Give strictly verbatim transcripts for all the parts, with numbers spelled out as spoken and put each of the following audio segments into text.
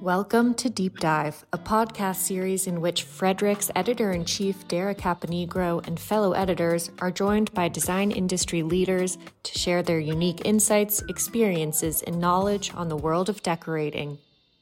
Welcome to Deep Dive, a podcast series in which Frederick's editor-in-chief Dara Caponigro and fellow editors are joined by design industry leaders to share their unique insights, experiences, and knowledge on the world of decorating.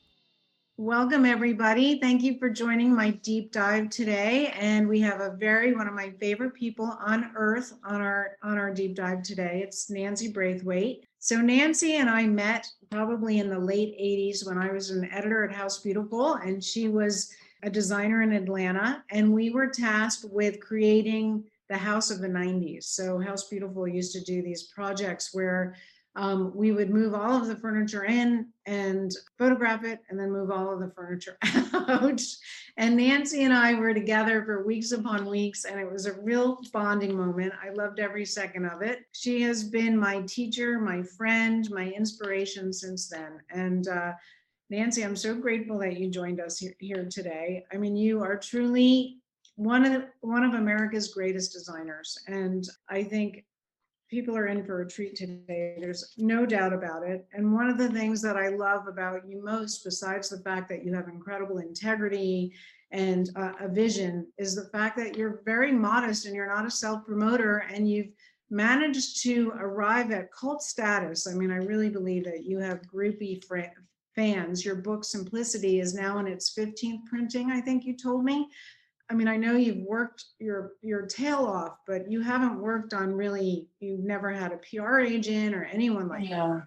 Welcome, everybody. Thank you for joining my deep dive today. And we have a very, one of my favorite people on earth on our, on our deep dive today. It's Nancy Braithwaite. So Nancy and I met probably in the late eighties when I was an editor at House Beautiful, and she was a designer in Atlanta. And we were tasked with creating the house of the nineties. So House Beautiful used to do these projects where Um, we would move all of the furniture in and photograph it and then move all of the furniture out. And Nancy and I were together for weeks upon weeks, and it was a real bonding moment. I loved every second of it. She has been my teacher, my friend, my inspiration since then. And uh, Nancy, I'm so grateful that you joined us here, here today. I mean, you are truly one of the, one of America's greatest designers. And I think people are in for a treat today. There's no doubt about it. And one of the things that I love about you most, besides the fact that you have incredible integrity and uh, a vision, is the fact that you're very modest and you're not a self-promoter, and you've managed to arrive at cult status. I mean, I really believe that you have groupie fr- fans. Your book Simplicity is now in its fifteenth printing, I think you told me. I mean, I know you've worked your your tail off, but you haven't worked on really, you've never had a P R agent or anyone like Yeah. that.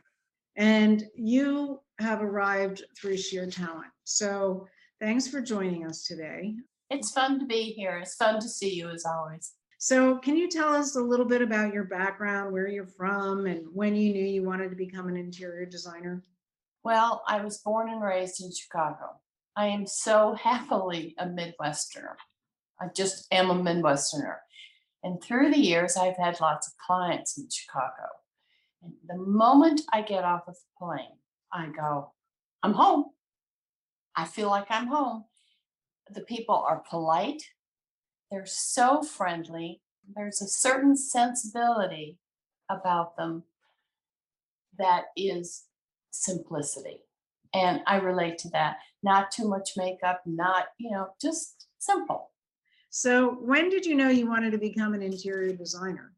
And you have arrived through sheer talent. So thanks for joining us today. It's fun to be here. It's fun to see you as always. So can you tell us a little bit about your background, where you're from, and when you knew you wanted to become an interior designer? Well, I was born and raised in Chicago. I am so happily a Midwesterner. I just am a Midwesterner. And through the years, I've had lots of clients in Chicago. And the moment I get off of the plane, I go, I'm home. I feel like I'm home. The people are polite. They're so friendly. There's a certain sensibility about them that is simplicity. And I relate to that. Not too much makeup, not, you know, just simple. So when did you know you wanted to become an interior designer?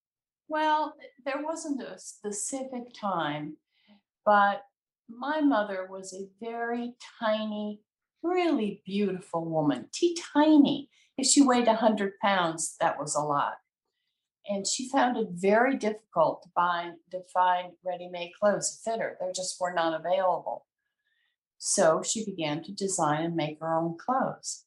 Well, there wasn't a specific time, but my mother was a very tiny, really beautiful woman, teeny-tiny. If she weighed one hundred pounds, that was a lot. And she found it very difficult to find, to find ready-made clothes to fit her. There just were none available. So she began to design and make her own clothes.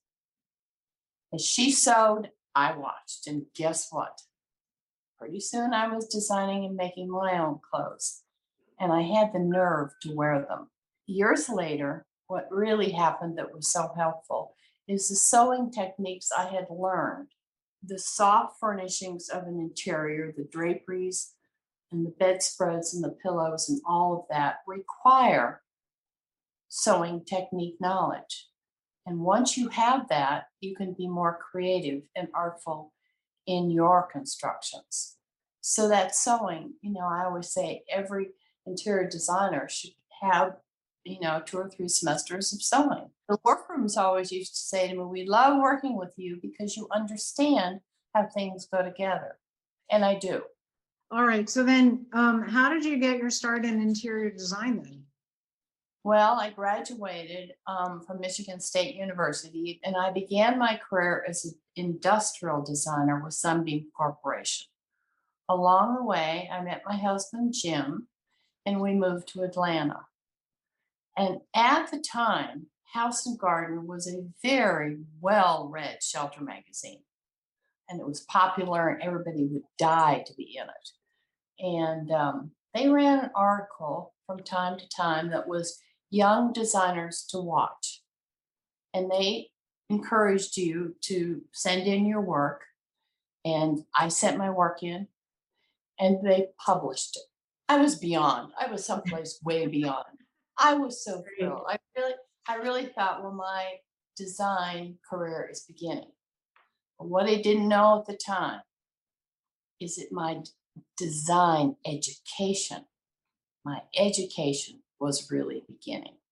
As she sewed, I watched, and guess what? Pretty soon I was designing and making my own clothes, and I had the nerve to wear them. Years later, what really happened that was so helpful is the sewing techniques I had learned. The soft furnishings of an interior, the draperies and the bedspreads and the pillows and all of that require sewing technique knowledge. And once you have that, you can be more creative and artful in your constructions. So that sewing, you know, I always say every interior designer should have, you know, two or three semesters of sewing. The workrooms always used to say to me, we love working with you because you understand how things go together. And I do. All right. So then um, how did you get your start in interior design then? Well, I graduated um, from Michigan State University, and I began my career as an industrial designer with Sunbeam Corporation. Along the way, I met my husband, Jim, and we moved to Atlanta. And at the time, House and Garden was a very well-read shelter magazine. And it was popular, and everybody would die to be in it. And um, they ran an article from time to time that was young designers to watch. And they encouraged you to send in your work. And I sent my work in, and they published it. I was beyond. I was someplace way beyond. I was so thrilled. I really, I really thought, well, my design career is beginning. But what I didn't know at the time is that my design education, my education was really beginning.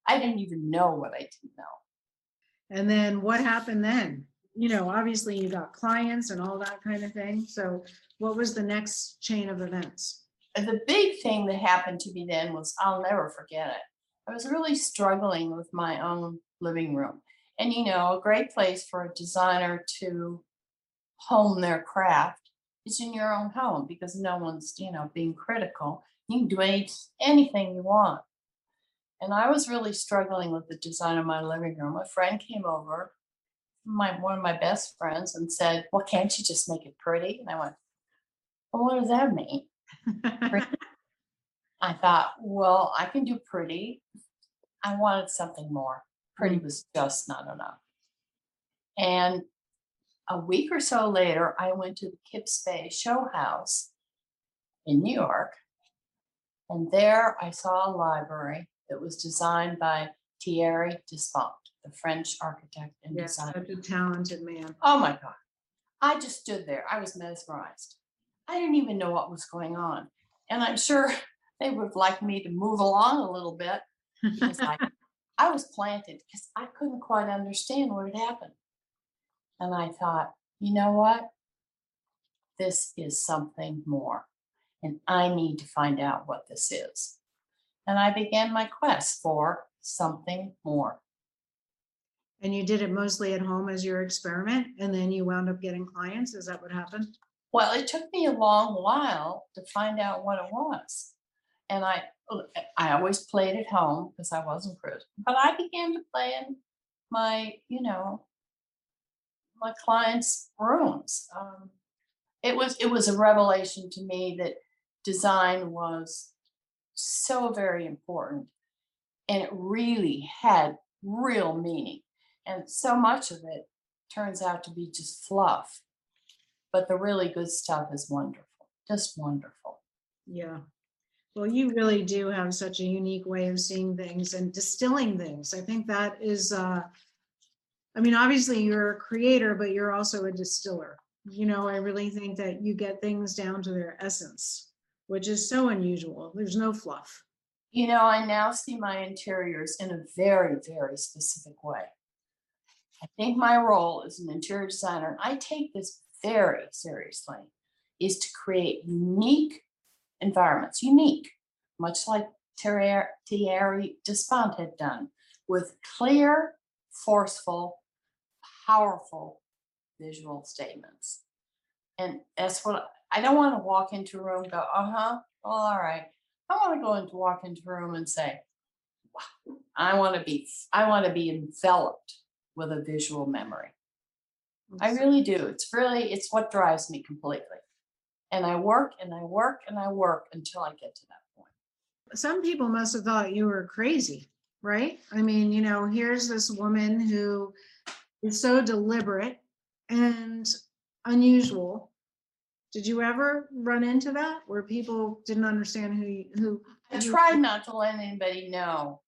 I didn't even know what I didn't know. And then what happened then? You know, obviously you got clients and all that kind of thing. So what was the next chain of events? And the big thing that happened to me then was, I'll never forget it. I was really struggling with my own living room. And, you know, a great place for a designer to hone their craft is in your own home because no one's, you know, being critical. You can do any, anything you want. And I was really struggling with the design of my living room. A friend came over, my one of my best friends, and said, well, can't you just make it pretty? And I went, well, what does that mean? I thought, well, I can do pretty. I wanted something more. Pretty was just not enough. And a week or so later, I went to the Kips Bay Show House in New York. And there I saw a library that was designed by Thierry Despont, the French architect and Yes, designer. such a talented man. Oh my God. I just stood there. I was mesmerized. I didn't even know what was going on. And I'm sure they would have liked me to move along a little bit because I, I was planted because I couldn't quite understand what had happened. And I thought, you know what? This is something more. And I need to find out what this is. And I began my quest for something more. And you did it mostly at home as your experiment, and then you wound up getting clients. Is that what happened? Well, it took me a long while to find out what it was. And I I always played at home because I wasn't Christian, but I began to play in my, you know, my clients' rooms. Um, it was it was a revelation to me that design was so very important, and it really had real meaning. And so much of it turns out to be just fluff, but the really good stuff is wonderful, just wonderful. Yeah. Well, you really do have such a unique way of seeing things and distilling things. I think that is, uh, I mean, obviously you're a creator, but you're also a distiller. You know, I really think that you get things down to their essence, which is so unusual. There's no fluff. You know, I now see my interiors in a very, very specific way. I think my role as an interior designer, and I take this very seriously, is to create unique environments, unique, much like Thierry Thierry Despont had done, with clear, forceful, powerful visual statements. And that's what I don't want to walk into a room and go, uh-huh, well, all right. I want to go into walk into a room and say, wow, I want to be, I want to be enveloped with a visual memory. I really do. It's really, it's what drives me completely. And I work and I work and I work until I get to that point. Some people must have thought you were crazy, right? I mean, you know, here's this woman who is so deliberate and unusual. Did you ever run into that where people didn't understand who you, who? I you- tried not to let anybody know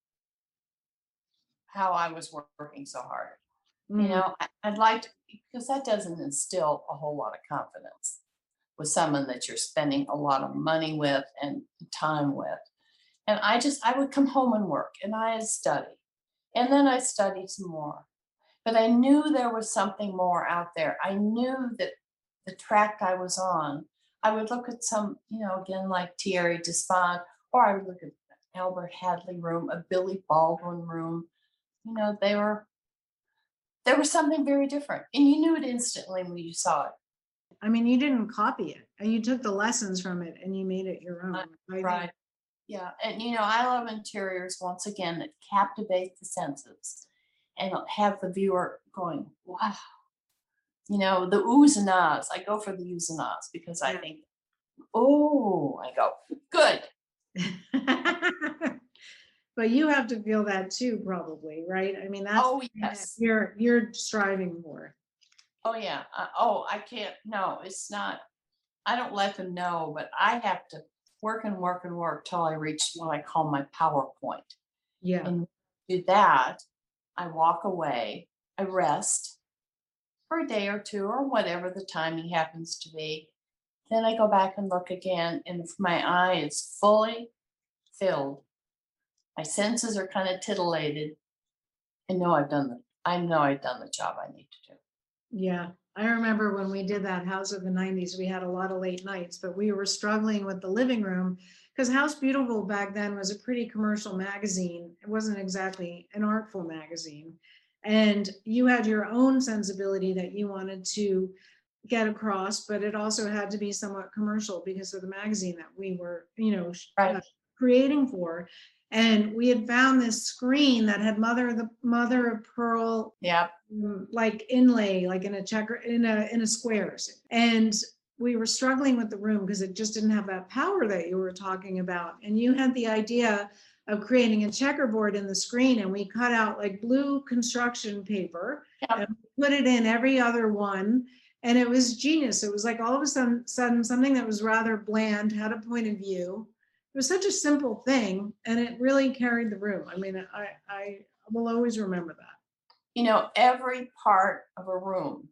how I was working so hard. Mhm. You know, I- I'd like to, because that doesn't instill a whole lot of confidence with someone that you're spending a lot of money with and time with. And I just, I would come home and work and I'd study. And then I studied some more. But I knew there was something more out there. I knew that the track I was on, I would look at some, you know, again, like Thierry Despont, or I would look at Albert Hadley room, a Billy Baldwin room. You know, they were, there was something very different. And you knew it instantly when you saw it. I mean, you didn't copy it and you took the lessons from it and you made it your own. Uh, I think- Right. Yeah. And, you know, I love interiors, once again, that captivate the senses and have the viewer going, wow. You know, the oohs and ahs. I go for the oohs and ahs because I Yeah. think, oh, I go, good. But you have to feel that too, probably, right? I mean, that's Oh, the thing that yes. you're you're striving for. Oh, yeah. Uh, oh, I can't. No, it's not. I don't let them know, but I have to work and work and work till I reach what I call my PowerPoint. Yeah. And do that, I walk away, I rest for a day or two or whatever the timing happens to be. Then I go back and look again, and if my eye is fully filled, My senses are kind of titillated. I know I've done the, I know I've done the job I need to do. Yeah, I remember when we did that House of the nineties, we had a lot of late nights, but we were struggling with the living room because House Beautiful back then was a pretty commercial magazine. It wasn't exactly an artful magazine. And you had your own sensibility that you wanted to get across, but it also had to be somewhat commercial because of the magazine that we were, you know, Right. uh, creating for. And we had found this screen that had mother the mother of pearl, Yeah. mm, like inlay, like in a checker, in a in a squares. And we were struggling with the room because it just didn't have that power that you were talking about. And you had the idea of creating a checkerboard in the screen, and we cut out like blue construction paper Yep. and put it in every other one. And it was genius. It was like all of a sudden, sudden something that was rather bland, had a point of view. It was such a simple thing, and it really carried the room. I mean, I, I will always remember that. You know, every part of a room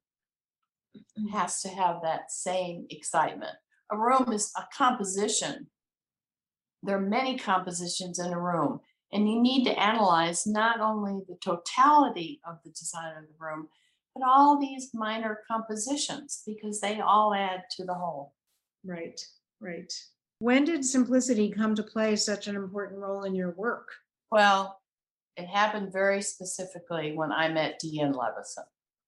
has to have that same excitement. A room is a composition. There are many compositions in a room, and you need to analyze not only the totality of the design of the room, but all these minor compositions because they all add to the whole. Right, right. When did simplicity come to play such an important role in your work? Well, it happened very specifically when I met Deanne Levison.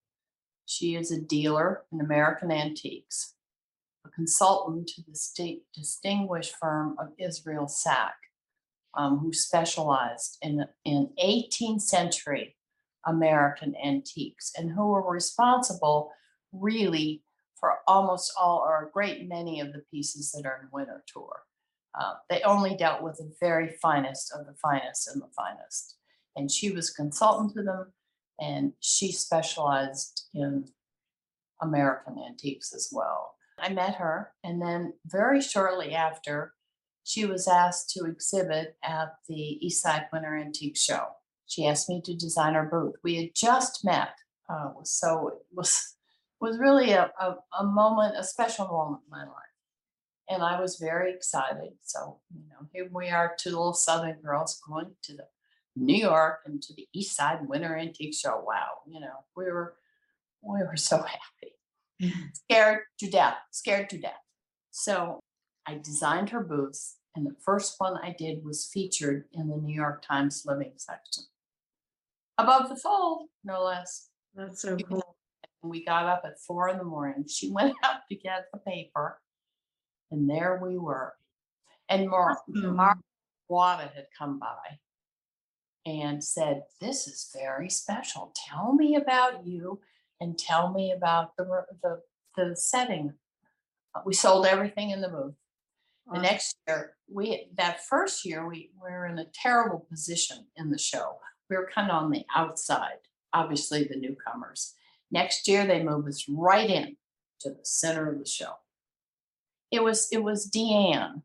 She is a dealer in American antiques, a consultant to the state distinguished firm of Israel Sack, um, who specialized in, in eighteenth century American antiques and who were responsible really for almost all or a great many of the pieces that are in Winter Tour. Uh, they only dealt with the very finest of the finest and the finest. And she was consultant to them, and she specialized in American antiques as well. I met her, and then very shortly after, she was asked to exhibit at the Eastside Winter Antique Show. She asked me to design her booth. We had just met, uh, so it was was really a, a, a moment, a special moment in my life. And I was very excited. So, you know, here we are, two little Southern girls going to the New York and to the East Side Winter Antique Show. Wow, you know, we were we were so happy. Scared to death, scared to death. So I designed her booths, and the first one I did was featured in the New York Times Living section. Above the fold, no less. That's so cool. We got up at four in the morning. She went out to get the paper, and there we were. And Mar- Awesome. Mark Wada had come by and said, "This is very special. Tell me about you, and tell me about the the, the setting." We sold everything in the booth. The Awesome. next year, we that first year we, we were in a terrible position in the show. We were kind of on the outside, obviously the newcomers. Next year, they moved us right in to the center of the show. It was it was Deanne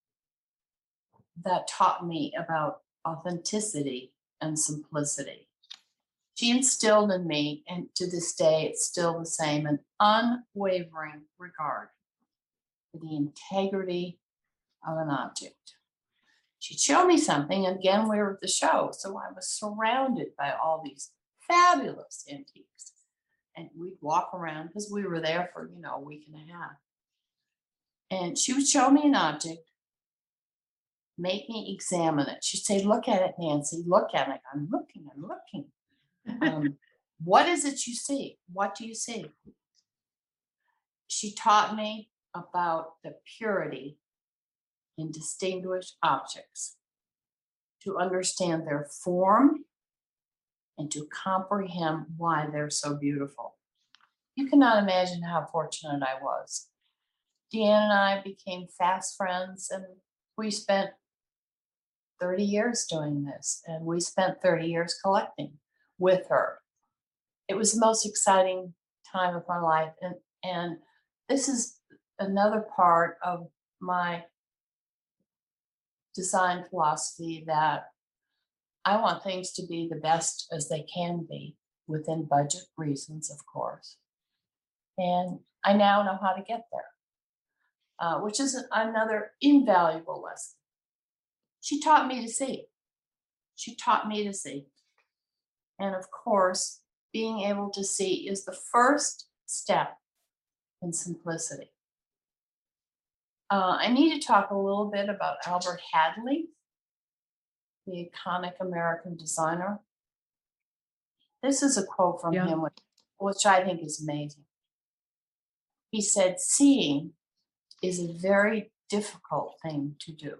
that taught me about authenticity and simplicity. She instilled in me, and to this day, it's still the same, an unwavering regard for the integrity of an object. She'd show me something, and again, we were at the show, so I was surrounded by all these fabulous antiques. And we'd walk around because we were there for, you know, a week and a half. And she would show me an object, make me examine it. She'd say, "Look at it, Nancy, look at it." I'm looking, I'm looking. Um, what is it you see? What do you see? She taught me about the purity in distinguished objects, to understand their form and to comprehend why they're so beautiful. You cannot imagine how fortunate I was. Deanne and I became fast friends, and we spent thirty years doing this, and we spent thirty years collecting with her. It was the most exciting time of my life, and, and this is another part of my design philosophy, that I want things to be the best as they can be within budget reasons, of course. And I now know how to get there, uh, which is another invaluable lesson. She taught me to see. She taught me to see. And of course, being able to see is the first step in simplicity. Uh, I need to talk a little bit about Albert Hadley, the iconic American designer. This is a quote from Yeah. him, which, which I think is amazing. He said, "Seeing is a very difficult thing to do.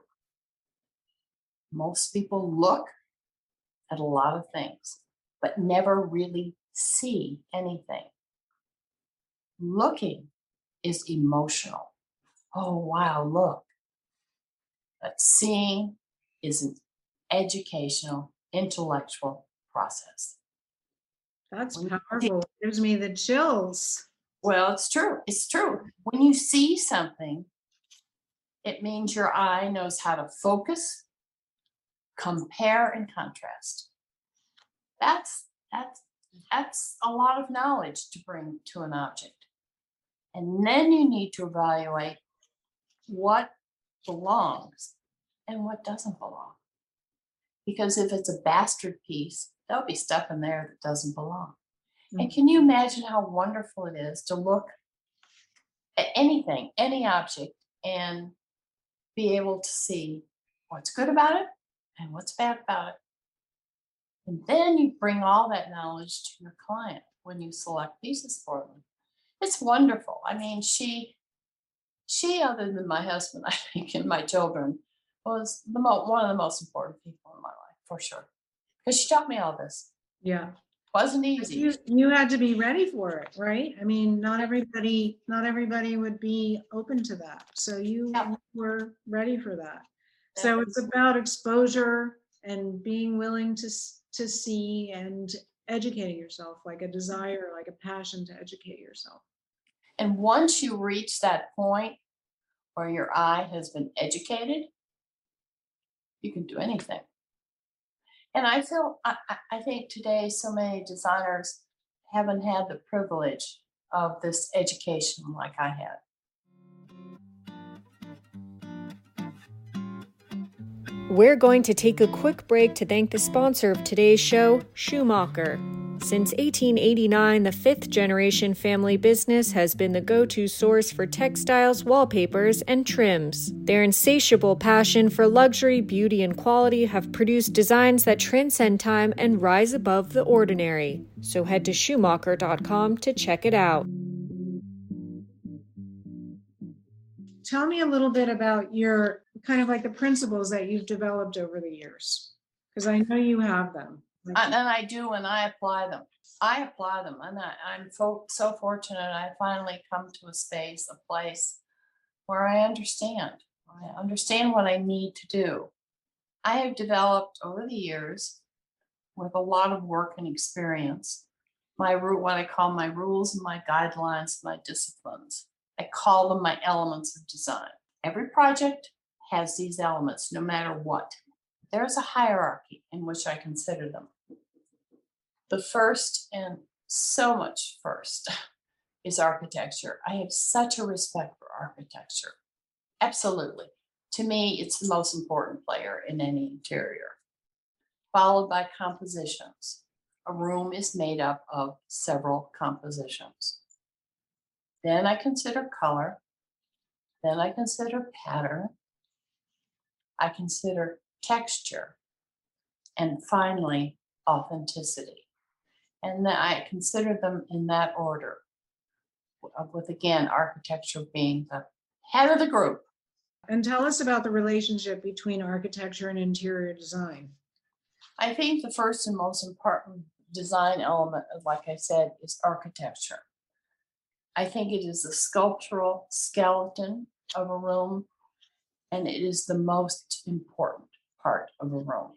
Most people look at a lot of things, but never really see anything. Looking is emotional. Oh, wow, look. But seeing is an educational, intellectual process." That's When you powerful. It gives me the chills. Well, it's true. It's true. When you see something, it means your eye knows how to focus, compare, and contrast. That's that's that's a lot of knowledge to bring to an object. And then you need to evaluate what belongs and what doesn't belong. Because if it's a bastard piece, there'll be stuff in there that doesn't belong. And can you imagine how wonderful it is to look at anything, any object, and be able to see what's good about it and what's bad about it? And then you bring all that knowledge to your client when you select pieces for them. It's wonderful. I mean, she, she, other than my husband, I think, and my children, was the mo- one of the most important people in my life, for sure. Because she taught me all this. Yeah. Wasn't easy. You, you had to be ready for it, right? I mean, not everybody, not everybody would be open to that. So you Yeah. were ready for that. That So was- it's about exposure and being willing to, s- to see and educating yourself, like a desire, like a passion to educate yourself. And once you reach that point where your eye has been educated, you can do anything. And I feel, I, I- I think today so many designers haven't had the privilege of this education like I had. We're going to take a quick break to thank the sponsor of today's show, Schumacher. Since eighteen eighty-nine, the fifth generation family business has been the go-to source for textiles, wallpapers, and trims. Their insatiable passion for luxury, beauty, and quality have produced designs that transcend time and rise above the ordinary. So head to Schumacher dot com to check it out. Tell me a little bit about your kind of like the principles that you've developed over the years, because I know you have them. Like, And and I do, and I apply them. I apply them, and I, I'm so, so fortunate. I finally come to a space, a place where I understand. I understand what I need to do. I have developed over the years, with a lot of work and experience, my ru- what I call my rules and my guidelines, my disciplines. I call them my elements of design. Every project has these elements, no matter what. There's a hierarchy in which I consider them. The first, and so much first, is architecture. I have such a respect for architecture. Absolutely. To me, it's the most important player in any interior. Followed by compositions. A room is made up of several compositions. Then I consider color. Then I consider pattern. I consider texture. And finally, authenticity. And then I consider them in that order, with again, architecture being the head of the group. and tell us about the relationship between architecture and interior design. I think the first and most important design element, like I said, is architecture. I think it is the sculptural skeleton of a room, and it is the most important part of a room.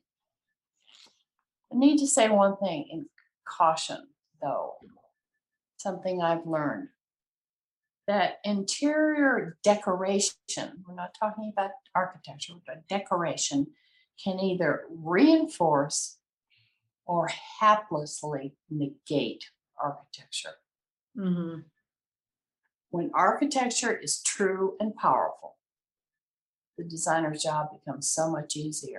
I need to say one thing in caution, though, something I've learned, that interior decoration, we're not talking about architecture, but decoration, can either reinforce or haplessly negate architecture. Mm-hmm. When architecture is true and powerful, the designer's job becomes so much easier.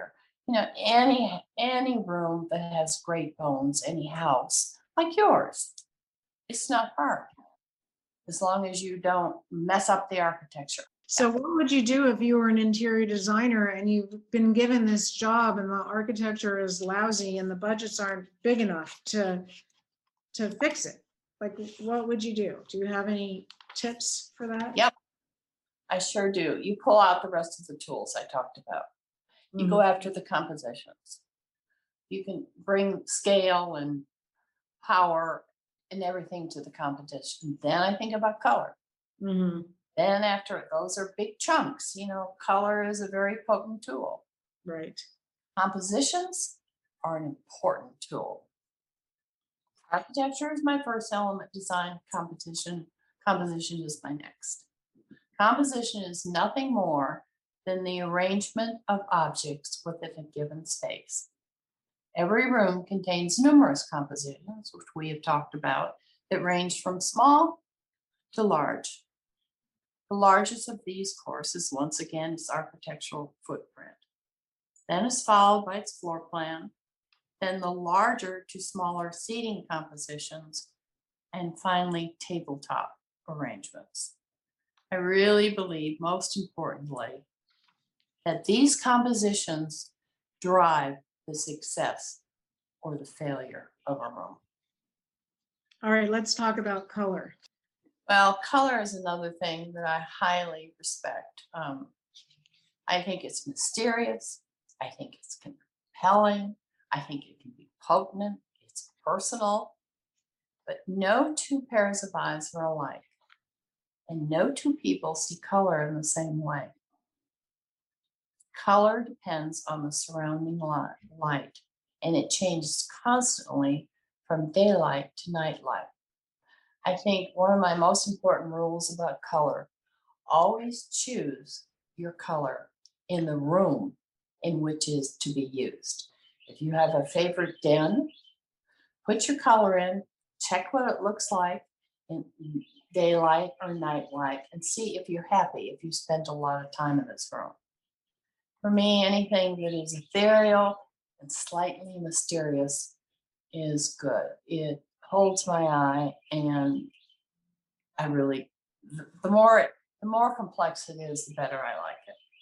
You know, any any room that has great bones, any house like yours, it's not hard as long as you don't mess up the architecture. So what would you do if you were an interior designer and you've been given this job and the architecture is lousy and the budgets aren't big enough to to fix it? Like, what would you do? Do you have any tips for that? Yep, I sure do. You pull out the rest of the tools I talked about. You Mhm. go after the compositions. You can bring scale and power and everything to the competition. Then I think about color. Mhm. Then after those are big chunks, you know, color is a very potent tool. Right. Compositions are an important tool. Architecture is my first element, design, competition, composition is my next. Composition is nothing more than the arrangement of objects within a given space. Every room contains numerous compositions, which we have talked about, that range from small to large. The largest of these, of course, is once again its architectural footprint. Then is followed by its floor plan, then the larger to smaller seating compositions, and finally tabletop arrangements. I really believe, most importantly, that these compositions drive the success or the failure of a room. All right, let's talk about color. Well, color is another thing that I highly respect. Um, I think it's mysterious. I think it's compelling. I think it can be potent. It's personal. But no two pairs of eyes are alike. And no two people see color in the same way. Color depends on the surrounding light, and it changes constantly from daylight to nightlight. I think one of my most important rules about color, always choose your color in the room in which is to be used. If you have a favorite den, put your color in, check what it looks like in daylight or nightlight, and see if you're happy if you spent a lot of time in this room. For me, anything that is ethereal and slightly mysterious is good. It holds my eye, and I really, the more the more complex it is, the better I like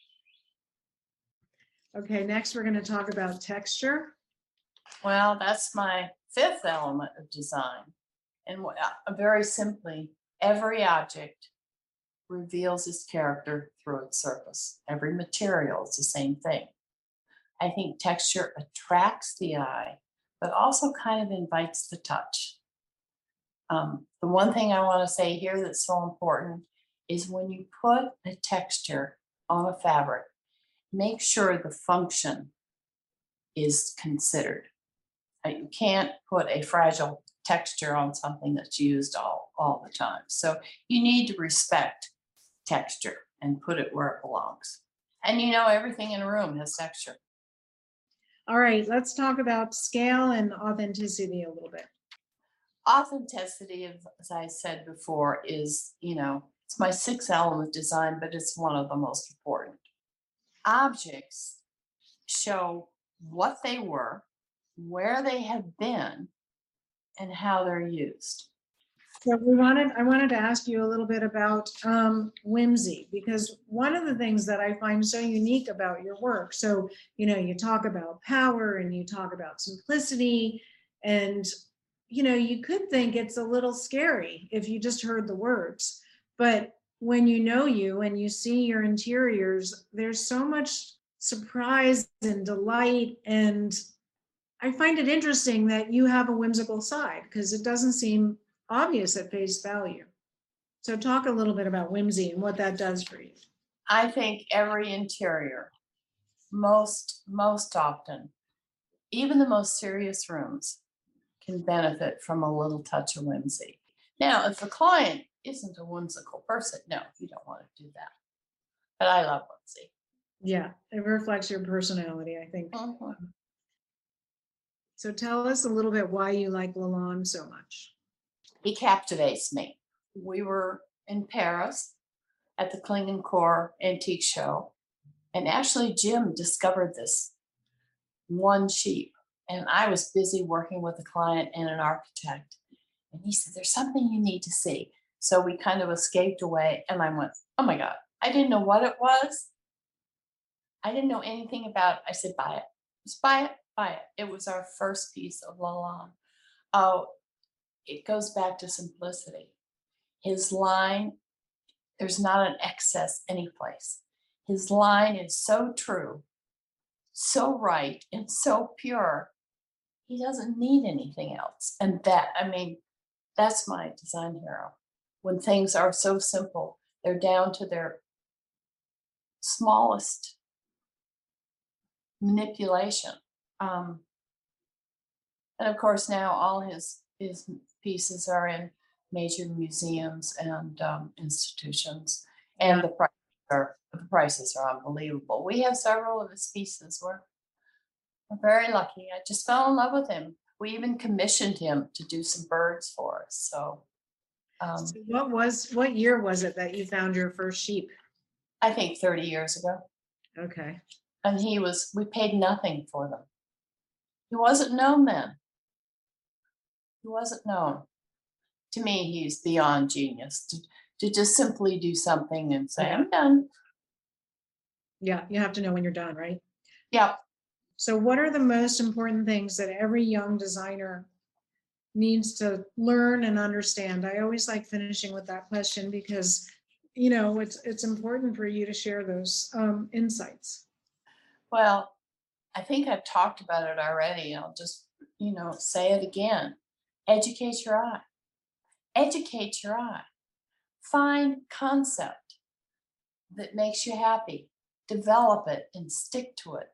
it. Okay, next we're going to talk about texture. Well, that's my fifth element of design. And uh, very simply, every object reveals its character through its surface. Every material is the same thing. I think texture attracts the eye, but also kind of invites the touch. Um, the one thing I want to say here that's so important is when you put a texture on a fabric, make sure the function is considered. Uh, You can't put a fragile texture on something that's used all, all the time. So you need to respect texture and put it where it belongs. And you know, everything in a room has texture. All right, let's talk about scale and authenticity a little bit. Authenticity, as I said before, is, you know, it's my sixth element design, but it's one of the most important. Objects show what they were, where they have been, and how they're used. So we wanted, I wanted to ask you a little bit about um, whimsy, because one of the things that I find so unique about your work, so, you know, you talk about power and you talk about simplicity, and, you know, you could think it's a little scary if you just heard the words, but when you know you and you see your interiors, there's so much surprise and delight, and I find it interesting that you have a whimsical side because it doesn't seem obvious at face value. So talk a little bit about whimsy and what that does for you. I think every interior, most most often, even the most serious rooms, can benefit from a little touch of whimsy. Now, if the client isn't a whimsical person, no, you don't want to do that. But I love whimsy. Yeah, it reflects your personality, I think. Mm-hmm. So tell us a little bit why you like Lalonde so much. He captivates me. We were in Paris at the Kling and Core Antique Show, and actually Jim discovered this one sheep. And I was busy working with a client and an architect. And he said, there's something you need to see. So we kind of escaped away. And I went, oh my God, I didn't know what it was. I didn't know anything about it. I said, buy it. Just buy it, buy it. It was our first piece of Lalande. Oh, it goes back to simplicity. His line, there's not an excess anyplace. His line is so true, so right, and so pure. He doesn't need anything else. And that, I mean, that's my design hero. When things are so simple, they're down to their smallest manipulation. Um, and of course, now all his, his pieces are in major museums and um, institutions, and the prices are the prices are unbelievable. We have several of his pieces. We're, we're very lucky. I just fell in love with him. We even commissioned him to do some birds for us. So, um, So what was, what year was it that you found your first sheep? I think thirty years ago. Okay. And he was, we paid nothing for them. He wasn't known then. He wasn't known. To me, he's beyond genius to, to just simply do something and say, I'm done. Yeah, you have to know when you're done, right? Yeah. So what are the most important things that every young designer needs to learn and understand? I always like finishing with that question because, you know, it's it's important for you to share those um, insights. Well, I think I've talked about it already. I'll just, you know, say it again. Educate your eye. Educate your eye. Find concept that makes you happy. Develop it and stick to it.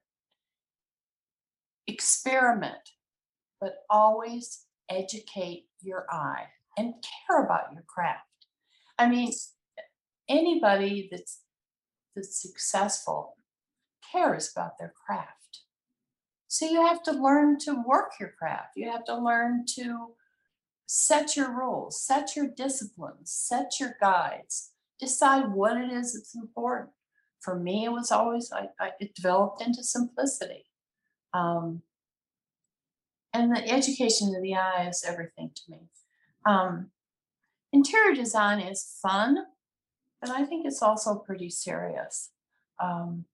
Experiment, but always educate your eye and care about your craft. I mean, anybody that's that's successful cares about their craft. So you have to learn to work your craft. You have to learn to set your rules, set your disciplines, set your guides, decide what it is that's important. For me, it was always, I, I it developed into simplicity. Um, and the education of the eye is everything to me. Um, interior design is fun, but I think it's also pretty serious. Um,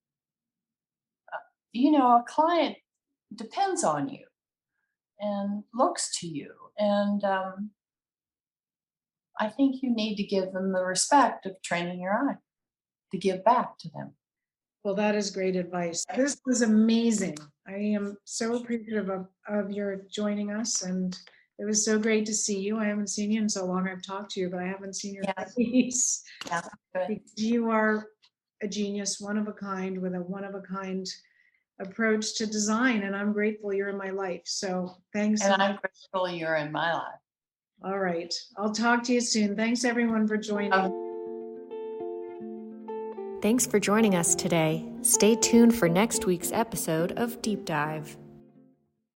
you know, a client depends on you and looks to you. And um, I think you need to give them the respect of training your eye to give back to them. Well, that is great advice. This was amazing. I am so appreciative of, of your joining us, and it was so great to see you. I haven't seen you in so long. I've talked to you, but I haven't seen your Yeah. face. Yeah, good. You are a genius, one of a kind, with a one of a kind approach to design, and I'm grateful you're in my life. So thanks. And I'm grateful you're in my life. All right. I'll talk to you soon. Thanks everyone for joining. Um, Thanks for joining us today. Stay tuned for next week's episode of Deep Dive.